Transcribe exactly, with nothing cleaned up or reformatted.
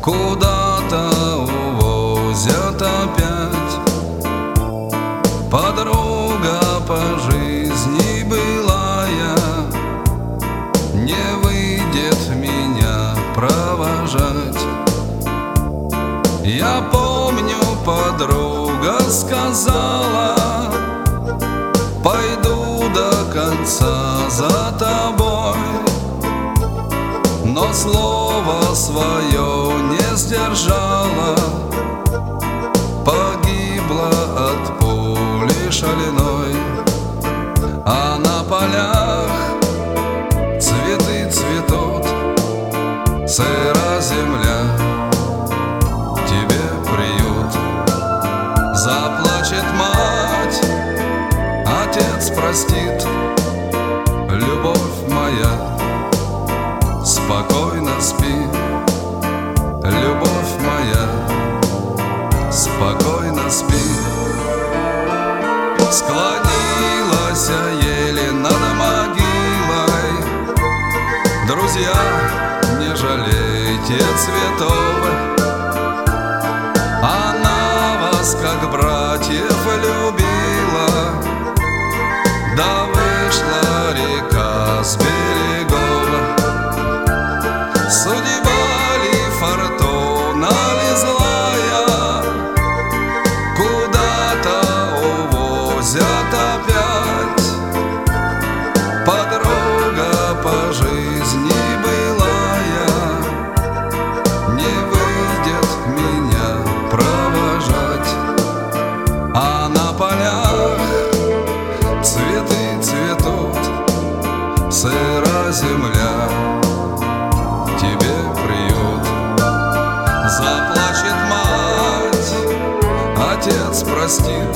куда-то увозят опять. Подруга по жизни былая не выйдет меня провожать. Я помню, подруга сказала: пойду до конца за тобой. Но слово свое не сдержала, погибла от пули шальной. А на полях цветы цветут, сыра земля тебе приют. Заплачет мать, отец простит, любовь моя, спокойно спи, любовь моя, спокойно спи. Склонилась еле над могилой. Друзья, не жалейте цветов, она вас как братьев любила. Да вышла река с берегов. Судьба ли, фортуна ли злая, куда-то увозят опять. Подруга по жизни былая не выйдет меня провожать. А на полях цветы цветут, сыра земля тебе приют. Заплачет мать, отец простит,